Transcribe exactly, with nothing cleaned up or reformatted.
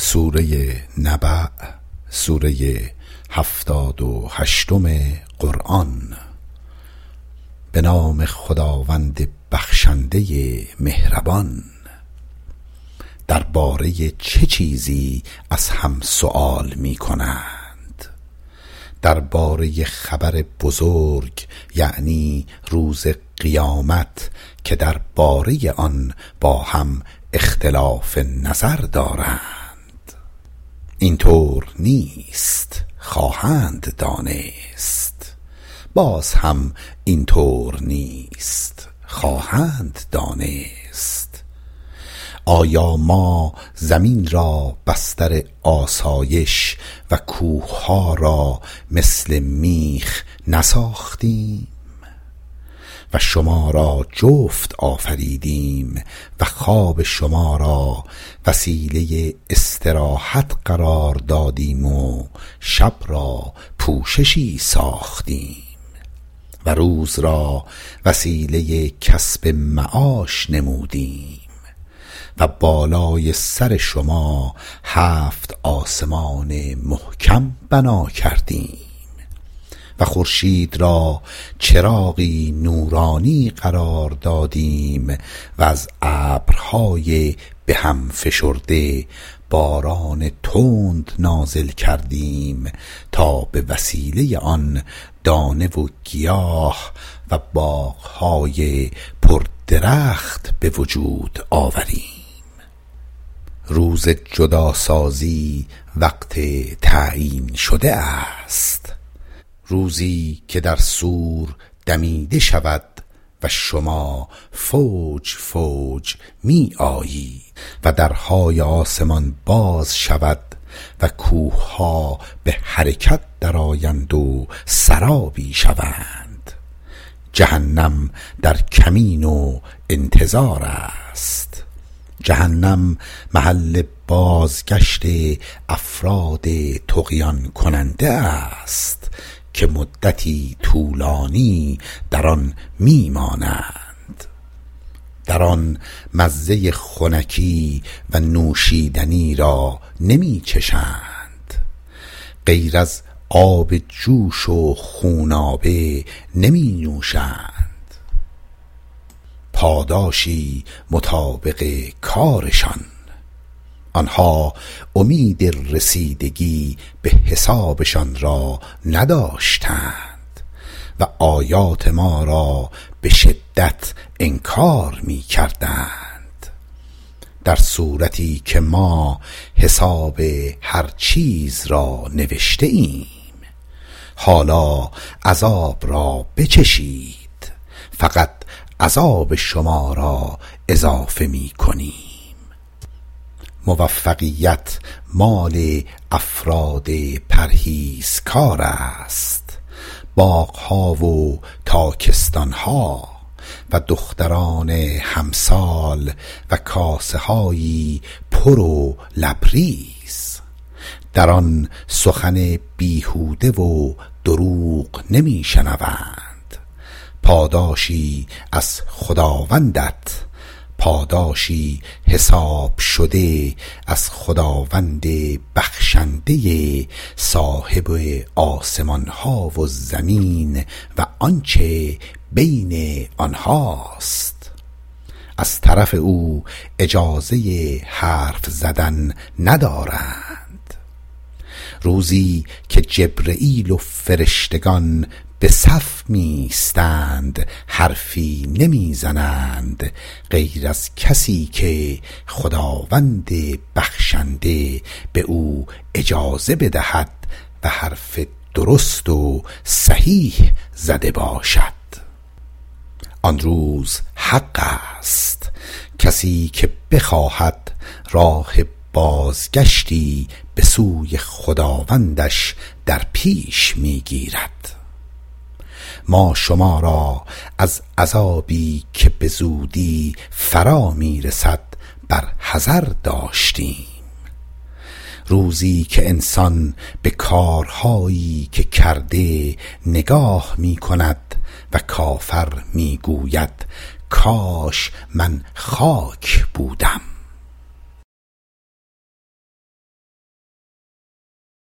سوره نبأ، سوره هفتاد و هشتم قرآن. به نام خداوند بخشنده مهربان. درباره چه چیزی از هم سؤال می کنند؟ درباره خبر بزرگ، یعنی روز قیامت، که درباره آن با هم اختلاف نظر دارند. اینطور نیست، خواهند دانست. باز هم اینطور نیست، خواهند دانست. آیا ما زمین را بستر آسایش و کوه‌ها را مثل میخ نساختیم؟ و شما را جفت آفریدیم و خواب شما را وسیله استراحت قرار دادیم و شب را پوششی ساختیم و روز را وسیله کسب معاش نمودیم و بالای سر شما هفت آسمان محکم بنا کردیم و خورشید را چراغی نورانی قرار دادیم و از ابرهای به هم فشرده باران تند نازل کردیم تا به وسیله آن دانه و گیاه و باغهای پردرخت به وجود آوریم. روز جداسازی وقت تعیین شده است، روزی که در صور دمیده شود و شما فوج فوج می آیید و درهای آسمان باز شود و کوه‌ها به حرکت درآیند و سرابی شوند. جهنم در کمین و انتظار است. جهنم محل بازگشت افراد طغیان کننده است که مدتی طولانی در آن میمانند. در آن مزه خنکی و نوشیدنی را نمی چشند، غیر از آب جوش و خونابه نمی نوشند. پاداشی مطابق کارشان. آنها امید رسیدگی به حسابشان را نداشتند و آیات ما را به شدت انکار می کردند، در صورتی که ما حساب هر چیز را نوشته ایم. حالا عذاب را بچشید، فقط عذاب شما را اضافه می کنیم. موفقیت مال افراد پرهیزکار است. باغها و تاکستانها و دختران همسال و کاسه هایی پر و لبریز. در آن سخن بیهوده و دروغ نمی شنوند. پاداشی از خداوندت، پاداشی حساب شده از خداوند بخشنده صاحب آسمان ها و زمین و آنچه بین آنهاست. از طرف او اجازه حرف زدن ندارند. روزی که جبرئیل و فرشتگان به صف میستند، حرفی نمیزنند غیر از کسی که خداوند بخشنده به او اجازه بدهد و حرف درست و صحیح زده باشد. آن روز حق است. کسی که بخواهد راه بازگشتی به سوی خداوندش در پیش میگیرد. ما شما را از عذابی که به زودی فرا میرسد بر حذر داشتیم. روزی که انسان به کارهایی که کرده نگاه می کند و کافر می گوید کاش من خاک بودم.